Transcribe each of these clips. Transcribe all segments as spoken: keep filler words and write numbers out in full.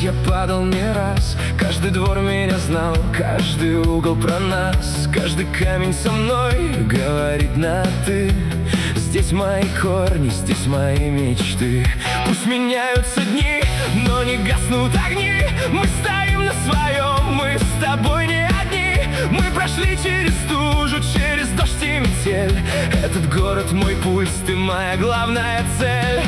я падал не раз, каждый двор меня знал, каждый угол про нас, каждый камень со мной говорит на «ты». Здесь мои корни, здесь мои мечты. Пусть меняются дни, но не гаснут огни. Мы стоим на своем, мы с тобой не одни. Мы прошли через стужу, через дождь и метель. Этот город мой пульс, ты моя главная цель.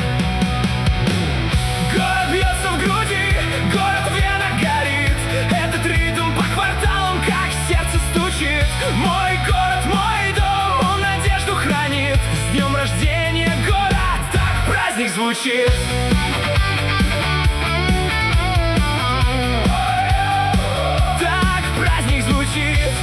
Город бьется в груди, город в венах горит. Этот ритм по кварталам, как сердце стучит. Мой город, мой дом, он надежду хранит. С днем рождения, город, так праздник звучит. Так праздник звучит.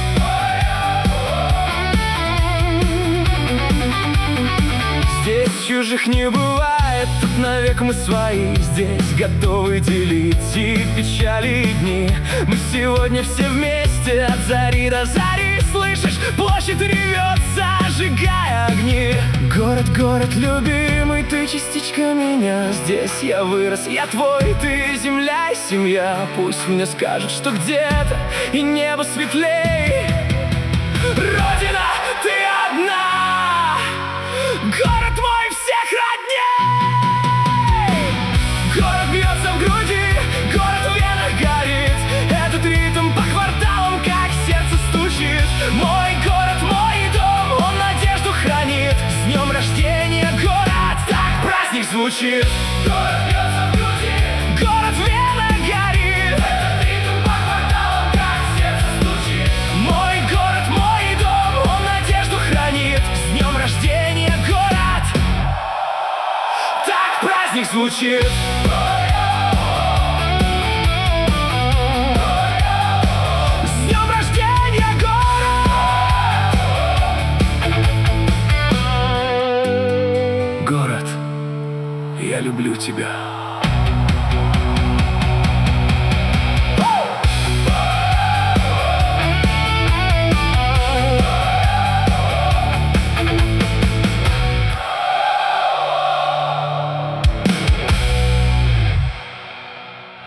Здесь чужих не бывает, тут навек мы свои. Здесь готовы делить и печали, и дни. Мы сегодня все вместе, от зари до зари. Слышишь, площадь ревет, зажигая огни. Город, город любимый, ты частичка меня. Здесь я вырос, я твой, ты земля и семья. Пусть мне скажут, что где-то и небо светлей. Родина, ты одна. Город мой всех родней. Город бьется в груди, город в венах горит. Этот ритм по кварталам, как сердце стучит. Мой город, мой дом, он надежду хранит. С днем рождения, город, так праздник звучит. Город бьется в груди, город в венах горит. Этот ритм по кварталам, как сердце стучит. Мой город, мой дом, он надежду хранит. С днем рождения, город, так праздник звучит.